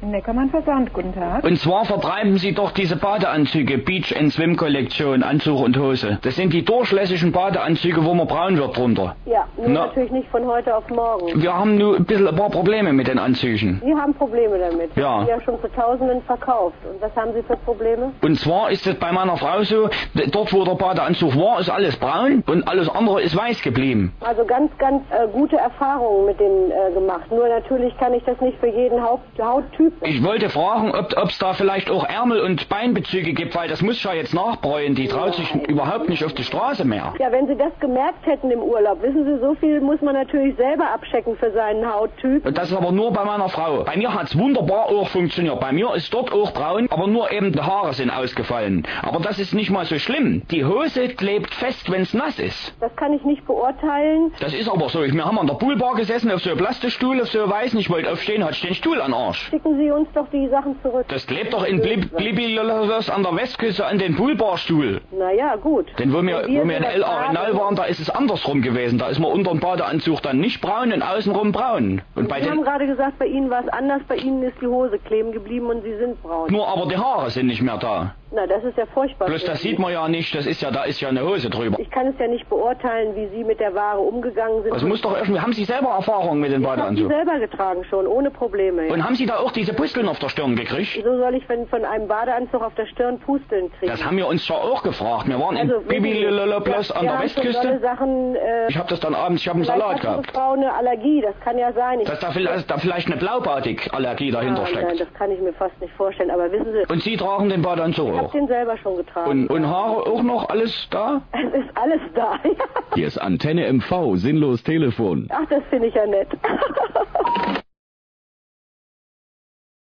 Neckermann Versand, guten Tag. Und zwar vertreiben Sie doch diese Badeanzüge, Beach & Swim Kollektion, Anzug und Hose. Das sind die durchlässigen Badeanzüge, wo man braun wird drunter. Ja, nur natürlich nicht von heute auf morgen. Wir haben nur ein paar Probleme mit den Anzügen. Sie haben Probleme damit. Ja. Sie haben schon zu Tausenden verkauft. Und was haben Sie für Probleme? Und zwar ist es bei meiner Frau so, dort wo der Badeanzug war, ist alles braun und alles andere ist weiß geblieben. Also ganz gute Erfahrungen mit dem gemacht. Nur natürlich kann ich das nicht für jeden Hauttyp. Ich wollte fragen, ob es da vielleicht auch Ärmel- und Beinbezüge gibt, weil das muss ja jetzt nachbräuen. Die traut sich überhaupt nicht auf die Straße mehr. Ja, wenn Sie das gemerkt hätten im Urlaub, wissen Sie, so viel muss man natürlich selber abchecken für seinen Hauttyp. Und das ist aber nur bei meiner Frau. Bei mir hat es wunderbar auch funktioniert. Bei mir ist dort auch braun, aber nur eben die Haare sind ausgefallen. Aber das ist nicht mal so schlimm. Die Hose klebt fest, wenn es nass ist. Das kann ich nicht beurteilen. Das ist aber so. Wir haben an der Poolbar gesessen, auf so einem Plastikstuhl, auf so einem weißen. Ich wollte aufstehen, hatte ich den Stuhl an den Arsch. Schicken Sie uns doch die Sachen zurück. Das klebt doch in Blibilos an der Westküste an den Poolbarstuhl. Naja, gut. Denn wo wir in El Arenal waren, da ist es andersrum gewesen. Da ist man unter dem Badeanzug dann nicht braun und außenrum braun. Und Sie haben gerade gesagt, bei Ihnen war es anders. Bei Ihnen ist die Hose kleben geblieben und Sie sind braun. Nur aber die Haare sind nicht mehr da. Na, das ist ja furchtbar. Bloß das sieht man ja nicht, da ist ja eine Hose drüber. Ich kann es ja nicht beurteilen, wie Sie mit der Ware umgegangen sind. Also muss doch irgendwie, haben Sie selber Erfahrungen mit den Badeanzug? Ich habe sie selber getragen schon, ohne Probleme. Ja. Und haben Sie da auch diese Pusteln auf der Stirn gekriegt? Wieso soll ich von einem Badeanzug auf der Stirn Pusteln kriegen? Das haben wir uns ja auch gefragt. Wir waren in Bibi-Loloplos an der Westküste. Sachen, ich habe das dann abends, ich habe einen Salat gehabt. Hat die Frau eine Allergie, das kann ja sein. Dass da vielleicht eine Blaubaatig-Allergie dahinter steckt. Nein, das kann ich mir fast nicht vorstellen, aber wissen Sie... Und Sie tragen den Badeanzug auch? Ich habe den selber schon getragen. Und Haare auch noch, alles da? Es ist alles da, ja. Hier ist Antenne MV, sinnlos Telefon. Ach, das finde ich ja nett.